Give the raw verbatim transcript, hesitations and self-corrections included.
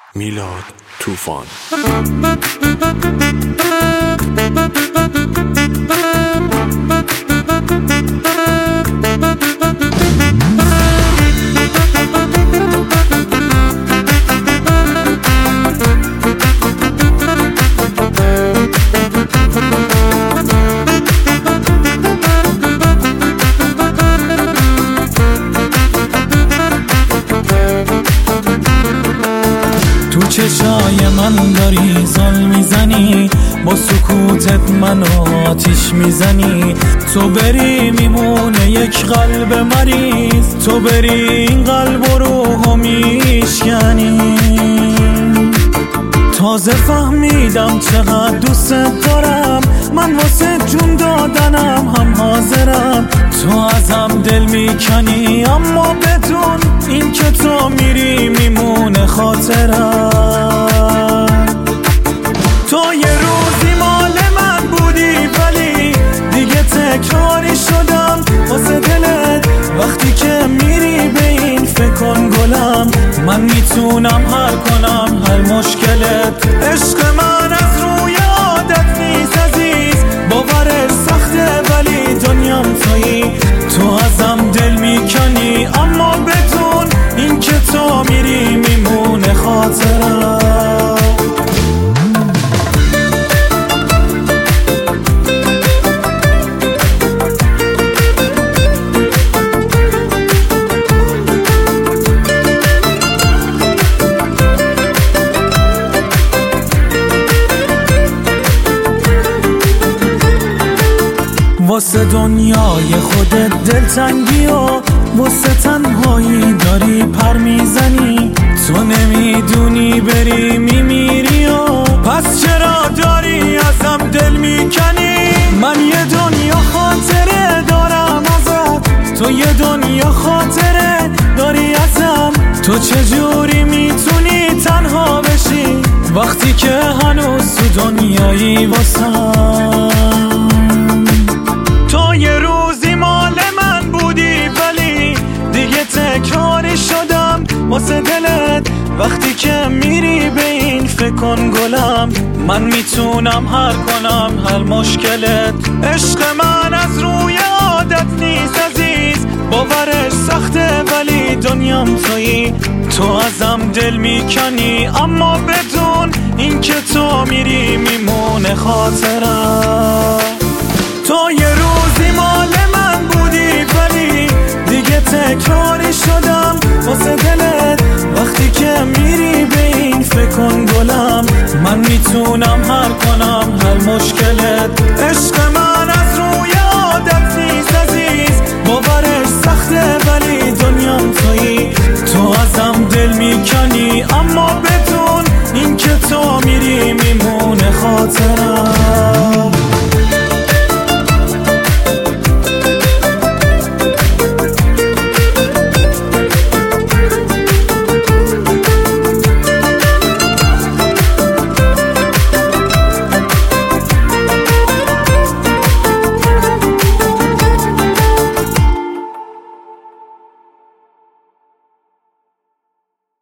میلاد طوفان. تو چشای من داری زل میزنی، با سکوتت منو آتیش میزنی. تو بری میمونه یک قلب مریض، تو بری این قلب و روحو میشکنی. تازه فهمیدم چقدر دوست دارم، من واسه جون دادنم هم حاضرم. تو ازم دل میکنی اما بدون این که تو میری میمونه خاطرم. تو یه روزی مال من بودی ولی دیگه تکراری شدم واسه دلت. وقتی که میری به این فکر کن گلم، من میتونم حل کنم هر مشکلت. عشق من از روی عادت نیست عزیز، باورش سخته ولی دنیام تویی. تو ازم دل میکنی اما بدون این که تو میری میمونه خاطرم. واسه دنیای خودت دلتنگی و واسه تنهایی داری پر میزنی. تو نمیدونی بری میمیری و پس چرا داری ازم دل میکنی؟ من یه دنیا خاطره دارم ازت، تو یه دنیا خاطره داری ازم. تو چجوری میتونی تنها بشی وقتی که هنوز تو دنیایی واسم؟ تو یه روزی مال من بودی ولی دیگه تکراری شدم واسه دلت. وقتی که میری به این فکر کن گلم، من میتونم حل کنم هر مشکلت. عشق من از روی عادت نیست عزیز، باورش سخته ولی دنیام تویی. تو ازم دل میکنی اما بدون این که تو میری میمونه خاطرم. تو یه روزی مال من بودی ولی دیگه تکراری شدم واسه دلت. وقتی که میری به این فکر کن گلم، من میتونم حل کنم هر مشکلت. عشق من